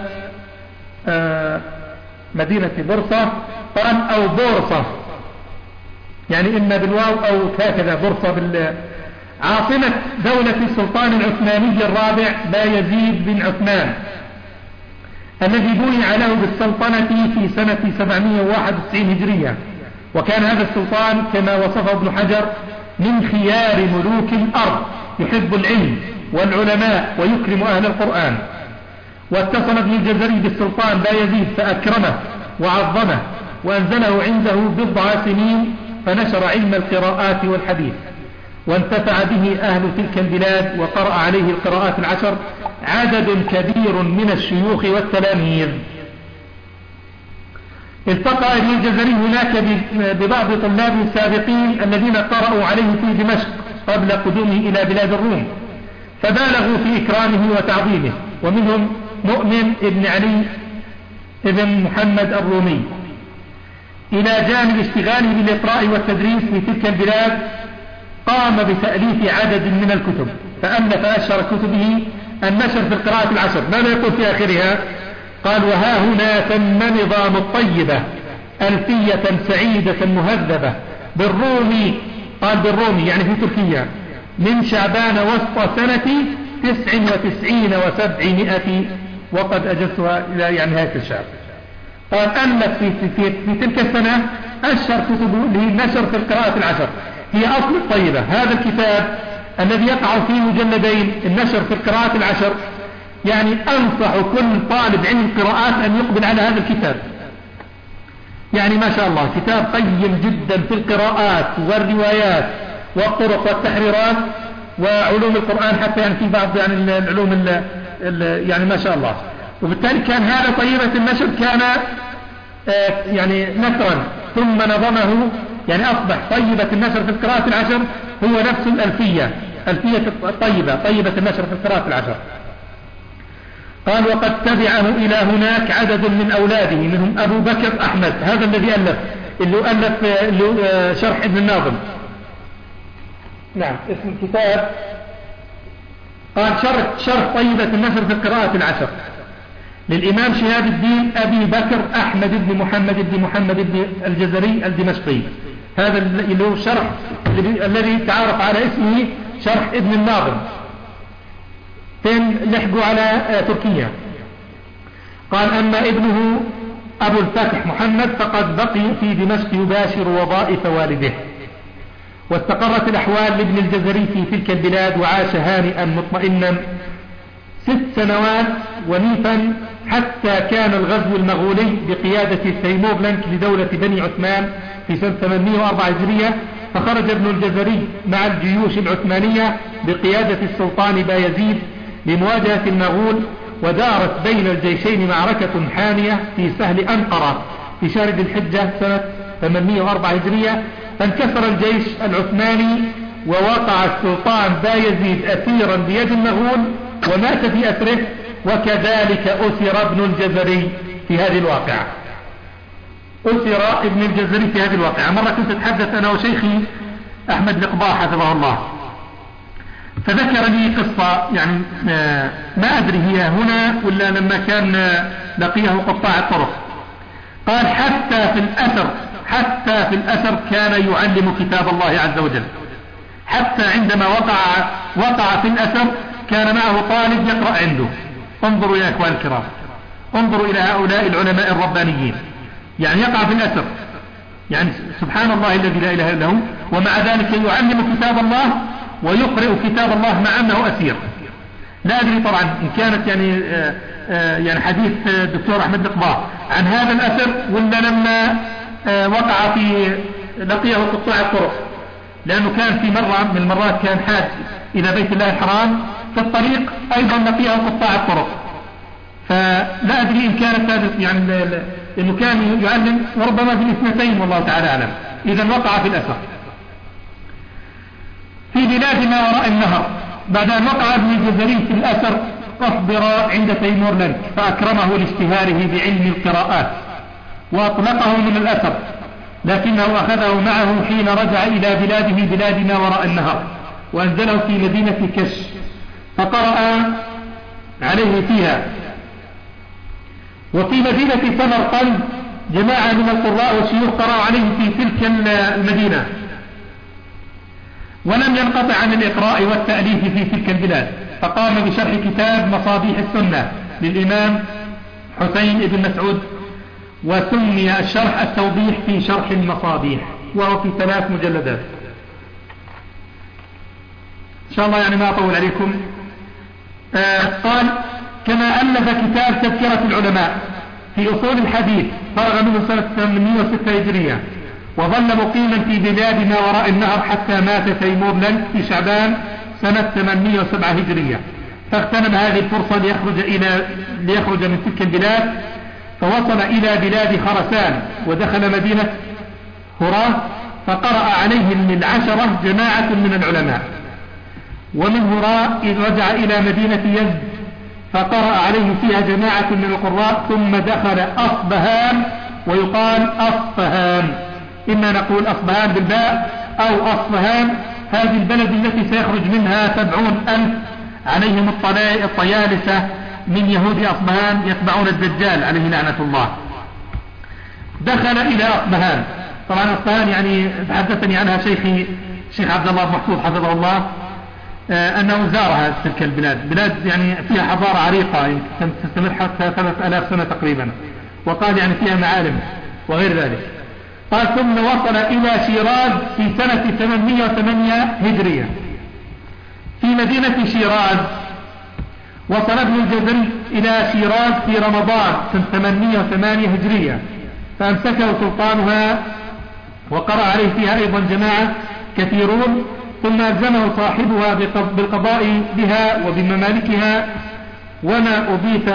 مدينة برصة قال أو بورصة، يعني إما بالواو أو هكذا برصة عاصمة دولة السلطان العثماني الرابع بايزيد بن عثمان، الذي بويع له بالسلطنة في سنة 791 هجرية. وكان هذا السلطان كما وصفه ابن حجر من خيار ملوك الأرض، يحب العلم والعلماء ويكرم أهل القرآن. واتصل ابن الجزري بالسلطان بايزيد فأكرمه وعظمه، وأنزله عنده بضع سنين، فنشر علم القراءات والحديث، وانتفع به أهل تلك البلاد، وقرأ عليه القراءات العشر عدد كبير من الشيوخ والتلاميذ. التقى ابن الجزري هناك ببعض طلاب السابقين الذين قرأوا عليه في دمشق قبل قدومه إلى بلاد الروم، فبالغوا في إكرامه وتعظيمه، ومنهم مؤمن ابن علي ابن محمد الرومي. إلى جانب اشتغاله بالإقراء والتدريس في تلك البلاد، قام بتأليف عدد من الكتب، فألف أشهر كتبه النشر في القراءة العشر. ماذا يقول في آخرها؟ قال: وها هنا تم نظام الطيبة ألفية سعيدة مهذبة بالرومي، قال بالرومي يعني في تركيا، من شعبان وسط سنة 99 و700، وقد أجزتها إلى يعني نهاية الشعب. قال ألف في تلك السنة أشهر كتبه اللي هي النشر في القراءة العشر، هي أصل الطيبة. هذا الكتاب الذي يقع في مجلدين، النشر في القراءة العشر، يعني أنصح كل طالب علم قراءات أن يقبل على هذا الكتاب. يعني ما شاء الله كتاب قيم جدا في القراءات والروايات والطرق والتحريرات وعلوم القرآن، حتى يعني في بعض يعني العلوم يعني ما شاء الله. وبالتالي كان هذا طيبة النشر كان يعني نثرا، ثم نظمه، يعني أصبح طيبة النشر في القراءة العشر هو نفس الألفية الطيبة، طيبة النشر في القراءة العشر. قال: وقد تبعه إلى هناك عدد من أولاده، منهم أبو بكر أحمد، هذا الذي ألف اللي شرح ابن الناظم. نعم اسم الكتاب قال شرح طيبة النشر في القراءة العشر للإمام شهاب الدين أبي بكر أحمد بن محمد بن الجزري الدمشقي. هذا اللي هو شرح الذي تعارف على اسمه شرح ابن الناظم، لحقوا على تركيا. قال: أما ابنه أبو الفتح محمد فقد بقي في دمشق يباشر وظائف والده، واستقرت الأحوال لابن الجزري في تلك البلاد، وعاش هانئا مطمئنا 6 سنوات ونيفا، حتى كان الغزو المغولي بقيادة تيمور لنك لدولة بني عثمان في سنة 804 هجرية، فخرج ابن الجزري مع الجيوش العثمانية بقيادة السلطان بايزيد لمواجهة المغول، ودارت بين الجيشين معركة حامية في سهل أنقرة في شهر ذي الحجة سنة 804 هجرية، فانكسر الجيش العثماني، ووقع السلطان بايزيد أسيرا بيد المغول ومات في أسره، وكذلك أسر ابن الجزري في هذه الواقعة. أسر ابن الجزري في هذه الواقعة. مرة كنت أتحدث أنا وشيخي أحمد القباح حفظه الله، فذكر لي قصة، يعني ما أدري هي هنا ولا لما كان لقيه قطاع الطرق. قال: حتى في الأثر كان يعلم كتاب الله عز وجل، حتى عندما وقع في الأثر كان معه طالب يقرأ عنده. انظروا يا إخوان الكرام، انظروا إلى هؤلاء العلماء الربانيين، يعني يقع في الأثر، يعني سبحان الله الذي لا إله إلا هو، ومع ذلك يعلم كتاب الله ويقرأ كتاب الله مع أنه أسير. لا أدري طبعا إن كانت يعني حديث الدكتور أحمد القباح عن هذا الأثر، ولا لما وقع في لقيه قطاع الطرق، لأنه كان في مرة من المرات كان حاج إلى بيت الله الحرام، في الطريق أيضا لقيه قطاع الطرق، فلا أدري إن كانت هذا يعني إنه كان يعلم، وربما في الاثنتين والله تعالى أعلم. إذا وقع في الأثر في بلاد ما وراء النهر. بعد أن وقع ابن الجزري في الأثر أحضر عند تيمور لنك، فأكرمه لاشتهاره بعلم القراءات وأطلقه من الأثر، لكنه أخذه معه حين رجع إلى بلاد ما وراء النهر، وأنزله في مدينة كش، فقرأ عليه فيها. وفي مدينة سمرقند جماعة من القراء والشيوخ قرأوا عليه في تلك المدينة. ولم ينقطع عن الإقراء والتأليف في تلك البلاد، فقام بشرح كتاب مصابيح السنة للإمام حسين بن مسعود، وسمي الشرح التوضيح في شرح المصابيح، وهو في 3 مجلدات. إن شاء الله يعني ما أطول عليكم. قال كما ألف كتاب تذكرة العلماء في أصول الحديث، فرغ منه سنة 806 هجرية، وظل مقيما في بلاد ما وراء النهر حتى مات تيمور لنك في شعبان سنة 807 هجرية، فاغتنم هذه الفرصة ليخرج من تلك البلاد، فوصل إلى بلاد خرسان ودخل مدينة هراه، فقرأ عليهم 10 جماعة من العلماء. ومن هراء إذ رجع إلى مدينة يزد فقرأ عليه فيها جماعة من القراء، ثم دخل أصبهان، ويقال أصفهان، إما نقول أصبهان بالباء أو أصفهان، هذه البلد التي سيخرج منها 70,000 عليهم الطيالسة من يهود أصبهان يتبعون الدجال عليه لعنة الله. دخل إلى أصبهان. طبعا أصبهان يعني تحدثني عنها شيخ عبد الله محفوظ حفظه الله، أنه زارها تلك البلاد، بلاد يعني فيها حضارة عريقة يمكن تستمر حتى 3000 سنة تقريبا، وقال يعني فيها معالم وغير ذلك. قال ثم وصل إلى شيراز في سنة 808 هجرية. في مدينة شيراز وصل ابن الجزري إلى شيراز في رمضان سنة 808 هجرية، فأمسكه سلطانها وقرأ عليه فيها أيضا جماعة كثيرون، ثم ألزمه صاحبها بالقضاء بها وبممالكها وما أضيف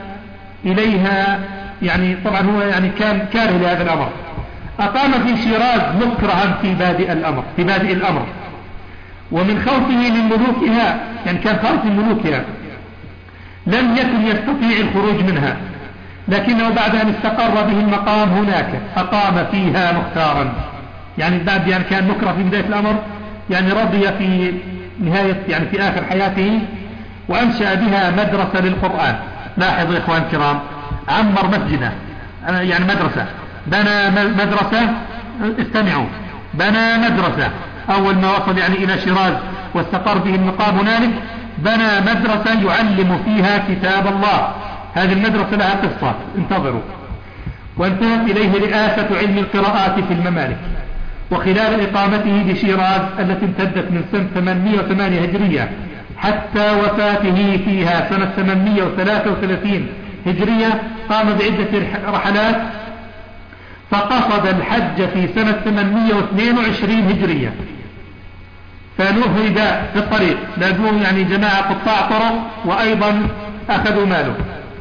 إليها، يعني طبعا هو يعني كان كاره لهذا الأمر. أقام في شيراز مكرها في بادئ الأمر، ومن خوفه من ملوكها، يعني كان خائف من ملوكها، لم يكن يستطيع الخروج منها، لكنه بعد أن استقر به المقام هناك أقام فيها مختارا، يعني بعد يعني كان مكره في بداية الأمر، يعني رضي في نهاية يعني في آخر حياته، وأنشأ بها مدرسة للقرآن. لاحظوا يا إخوان الكرام، عمر مسجده، يعني مدرسة، بنى مدرسة، استمعوا، بنى مدرسة أول ما وصل يعني إلى شيراز واستقر به المقام هنالك، بنى مدرسة يعلم فيها كتاب الله. هذه المدرسة لها قصة، انتظروا. وانتهت إليه رئاسة علم القراءات في الممالك. وخلال إقامته بشيراز التي امتدت من سنة 808 هجرية حتى وفاته فيها سنة 833 هجرية، قام بعدة رحلات، فقصد الحج في سنة 822 هجرية، فنهب في الطريق، لأنه يعني جماعة قطاع طرق وأيضا أخذوا ماله،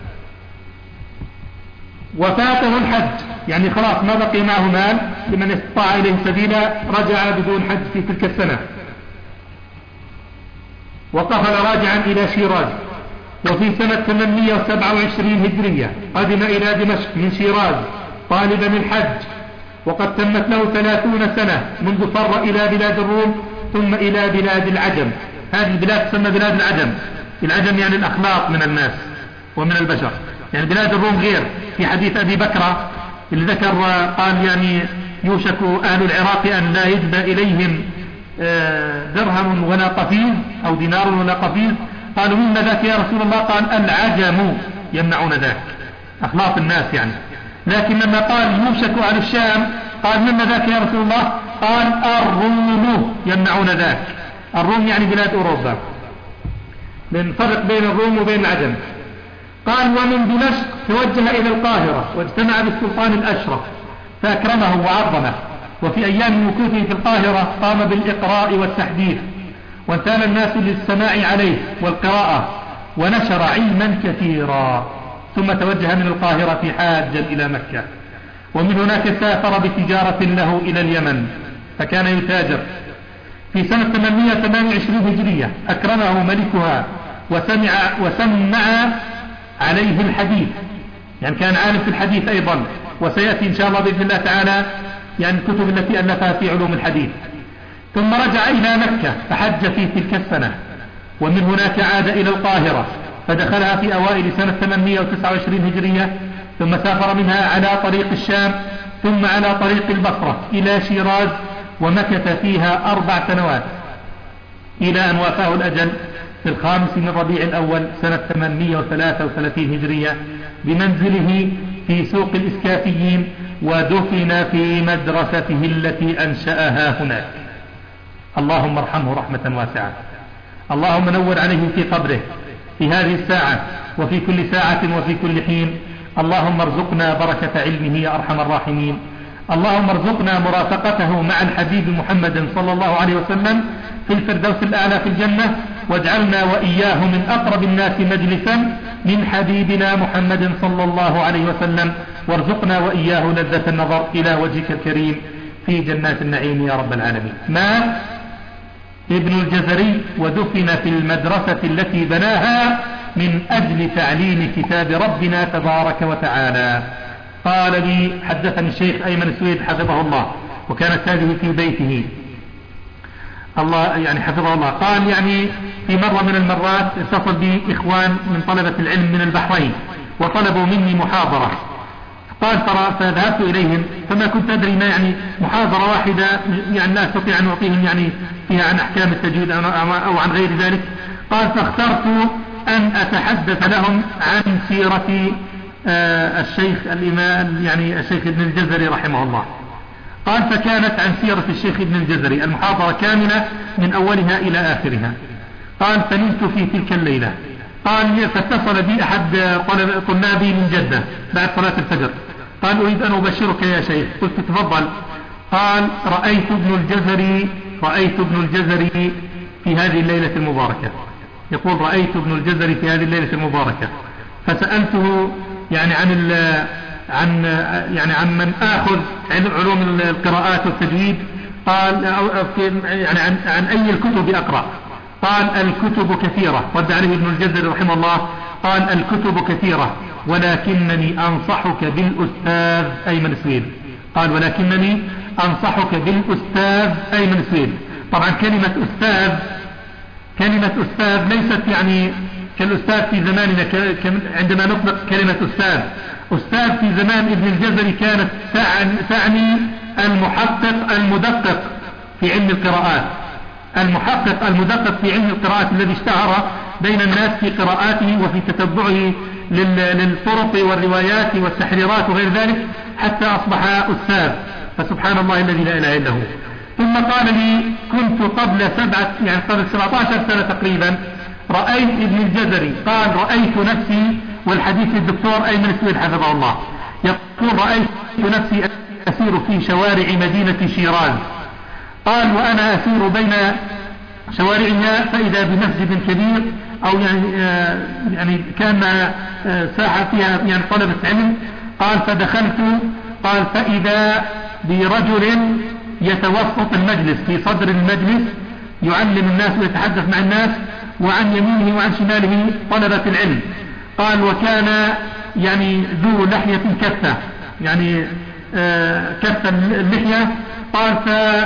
وفاته الحج، يعني خلاص ما بقي معه مال، لمن استطاع إليه سبيلا رجع بدون حج في تلك السنة، وقفل راجعا إلى شيراز. وفي سنة 827 هجرية قدم إلى دمشق من شيراز طالبا الحج، وقد تمت له 30 سنة منذ فر إلى بلاد الروم ثم إلى بلاد العجم. هذه البلاد تسمى بلاد العجم. العجم يعني الأخلاق من الناس ومن البشر، يعني بلاد الروم غير. في حديث أبي بكر اللي ذكر قال يعني يوشك أهل العراق أن لا يجبى إليهم درهم ولا قفيز أو دينار ولا قفيز، قالوا مما ذاك يا رسول الله؟ قال العجم يمنعون ذاك، أخلاق الناس يعني. لكن لما قال يوشك أهل الشام قال مما ذاك يا رسول الله؟ قال الروم يمنعون ذاك. الروم يعني بلاد أوروبا، لنفرق بين الروم وبين العجم. قال ومن دمشق توجه إلى القاهرة واجتمع بالسلطان الأشرف فأكرمه وعظمه، وفي أيام مكوثه في القاهرة قام بالإقراء والتحديث، وانتال الناس للسماع عليه والقراءة، ونشر علما كثيرا، ثم توجه من القاهرة حاجا إلى مكة، ومن هناك سافر بتجارة له إلى اليمن فكان يتاجر. في سنة 828 هجرية أكرمه ملكها وسمع عليه الحديث، يعني كان عالم في الحديث أيضا، وسيأتي إن شاء الله بإذن الله تعالى يعني الكتب التي ألفها في علوم الحديث. ثم رجع إلى مكة فحج في تلك السنة، ومن هناك عاد إلى القاهرة فدخلها في أوائل سنة 829 هجرية، ثم سافر منها على طريق الشام ثم على طريق البصرة إلى شيراز، ومكث فيها 4 سنوات إلى أن وافاه الأجل في 5 من ربيع الأول سنة 833 هجرية بمنزله في سوق الإسكافيين، ودفن في مدرسته التي أنشأها هناك. اللهم ارحمه رحمة واسعة، اللهم نور عليه في قبره في هذه الساعة وفي كل ساعة وفي كل حين. اللهم ارزقنا بركة علمه يا أرحم الراحمين. اللهم ارزقنا مرافقته مع الحبيب محمد صلى الله عليه وسلم في الفردوس الأعلى في الجنة، واجعلنا وإياه من أقرب الناس مجلسا من حبيبنا محمد صلى الله عليه وسلم، وارزقنا وإياه لذة النظر إلى وجهك الكريم في جنات النعيم يا رب العالمين. مات ابن الجزري ودفن في المدرسة التي بناها من أجل تعليم كتاب ربنا تبارك وتعالى. قال لي حدثني الشيخ أيمن السويد حفظه الله، وكانت هذه في بيته الله يعني حفظه الله. قال يعني في مرة من المرات اتصل بي إخوان من طلبة العلم من البحرين وطلبوا مني محاضرة. قال فذهبت إليهم فما كنت أدري ما يعني محاضرة واحدة يعني لا أستطيع أن أعطيهم يعني فيها عن أحكام التجويد أو عن غير ذلك. قال فاخترت أن أتحدث لهم عن سيرة الشيخ الإمام يعني الشيخ ابن الجزري رحمه الله. قال فكانت عن سيرة الشيخ ابن الجزري المحاضرة كاملة من أولها إلى آخرها. قال فنمت في تلك الليلة. قال فاتصل بي أحد طلابي من جدة بعد صلاة الفجر، قال أريد أن أبشرك يا شيخ. قلت تفضل. قال رأيت ابن الجزري في هذه الليلة المباركة. يقول رأيت ابن الجزري في هذه الليلة المباركة. فسألته يعني عن من آخذ علوم القراءات والتجويد. قال يعني عن أي الكتب أقرأ. قال الكتب كثيرة. رد عليه ابن الجزري رحمه الله قال الكتب كثيرة ولكنني أنصحك بالأستاذ أيمن السويد. قال ولكنني أنصحك بالأستاذ أيمن السويد. طبعا كلمة أستاذ ليست يعني كالأستاذ في زماننا عندما نطلق كلمة أستاذ في زمان ابن الجزري كانت تعني المحقق المدقق في علم القراءات، المحقق المدقق في علم القراءات الذي اشتهر بين الناس في قراءاته وفي تتبعه للطرق والروايات والتحريرات وغير ذلك حتى أصبح أستاذ. فسبحان الله الذي لا إله إلا هو. ثم قال لي كنت قبل 17 سنة تقريبا رأيت ابن الجزري. قال رأيت نفسي، والحديث الدكتور أيمن السويد حفظه الله يقول رأيت نفسي أسير في شوارع مدينة شيراز. قال وأنا أسير بين شوارعها فإذا بمسجد كبير أو يعني كان ساحة فيها يعني طلبة علم. قال فدخلت. قال فإذا برجل يتوسط المجلس في صدر المجلس يعلم الناس ويتحدث مع الناس، وعن يمينه وعن شماله طلبة العلم. قال وكان يعني ذو لحية كثة يعني كثة اللحية. قال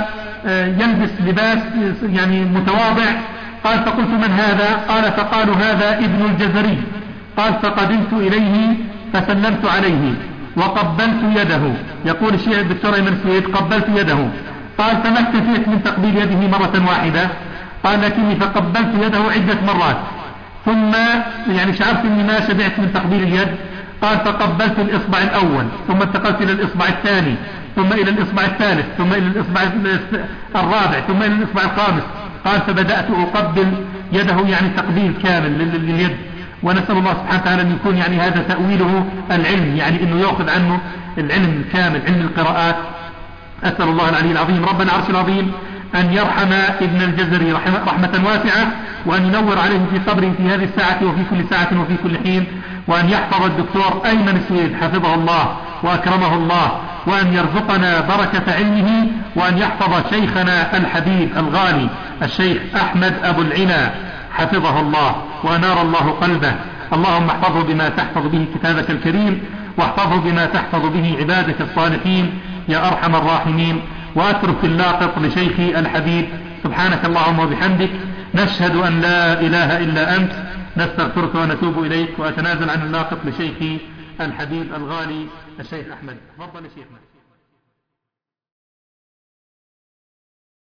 فيلبس لباس يعني متواضع. قال فقلت من هذا؟ قال فقالوا هذا ابن الجزري. قال فقدمت إليه فسلمت عليه وقبلت يده. يقول الشيخ الدكتور أيمن السويد قبلت يده. قال فما اكتفيت من تقبيل يده مرة واحدة. قال لكني فقبلت يده عدة مرات ثم يعني شعرت اني ما شبعت من تقبيل اليد. قال فقبلت الإصبع الأول ثم انتقلت إلى الإصبع الثاني ثم إلى الإصبع الثالث ثم إلى الإصبع الرابع ثم إلى الإصبع الخامس. قال فبدأت أقبل يده يعني تقبيل كامل لليد. ونسأل الله سبحانه وتعالى أن يكون يعني هذا تأويله العلم، يعني أنه يأخذ عنه العلم الكامل علم القراءات. أسأل الله العلي العظيم رب العرش العظيم أن يرحم ابن الجزري رحمة واسعة، وأن ينور عليه في قبره في هذه الساعة وفي كل ساعة وفي كل حين، وأن يحفظ الدكتور أيمن السويد حفظه الله وأكرمه الله، وأن يرزقنا بركة علمه، وأن يحفظ شيخنا الحبيب الغالي الشيخ أحمد أبو العلا حفظه الله وأنار الله قلبه. اللهم احفظه بما تحفظ به كتابك الكريم، واحفظه بما تحفظ به عبادك الصالحين يا أرحم الراحمين. وأترك اللاقط لشيخي الحبيب. سبحانك اللهم وبحمدك نشهد أن لا إله إلا أنت، نستغفرك ونتوب إليك. وأتنازل عن اللاقط لشيخي الحبيب الغالي الشيخ أحمد. تفضل يا شيخنا.